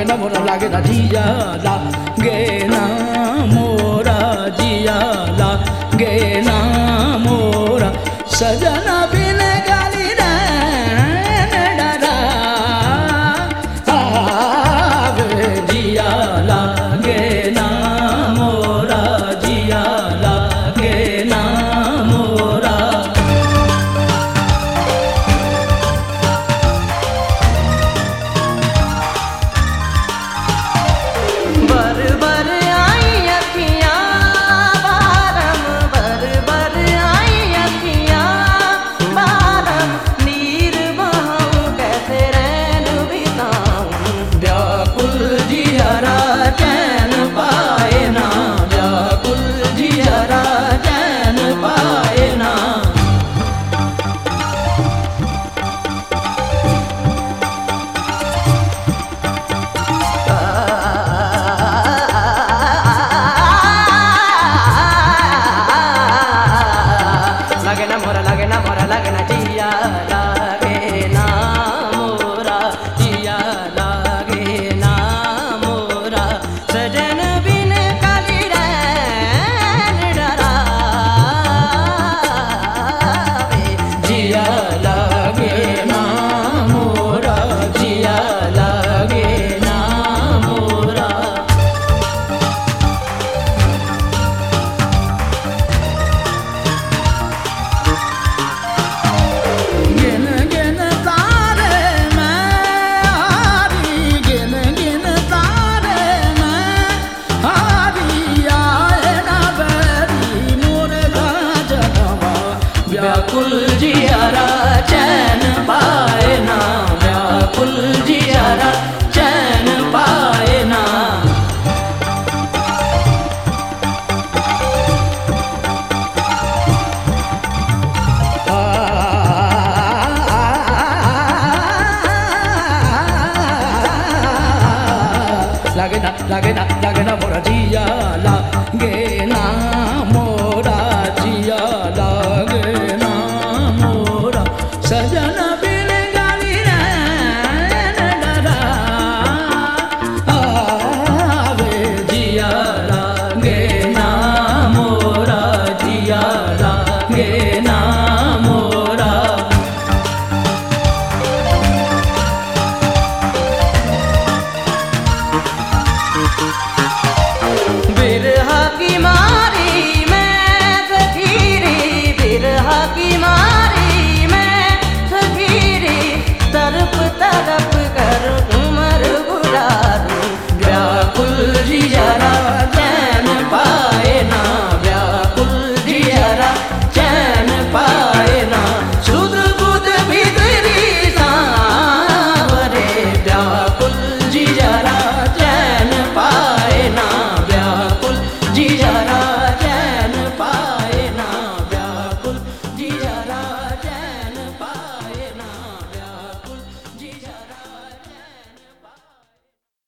ना मोरा लागे ना जिया लागे ना मोरा जिया लागे ना मोरा सजना बिन गाली रैन डरा आवे जिया लागे ना मोरा जिया लागे ना मोरा बर बर आई अखियां बारम बर बर आई अखियां बारम नीर बहाऊं कैसे रैन बिताऊं व्याकुल जियरा चैन पाए ना व्याकुल जियरा चैन पाए ना लागे ना मोरा लागे ना मोरा लागे ना जिया लागे ना मोरा जिया लागे ना मोरा सजन बिन काली रैन डरा जिया लागे ना मोरा जिया लागे ना मोरा गिन गिन तारे मैं हारी गिन गिन तारे मैं हारी आए ना बैरी मुर्गा जनवा व्याकुल जियरा चैन पाए ना व्याकुल जियरा चैन पाए ना लागे ना मोरा जिया लागे ना मोरा जिया लागे ना मोरा सजना बिन गाली रैन डरा आवे जिया लागे ना मोरा जिया लागे ना मोरा Thank you.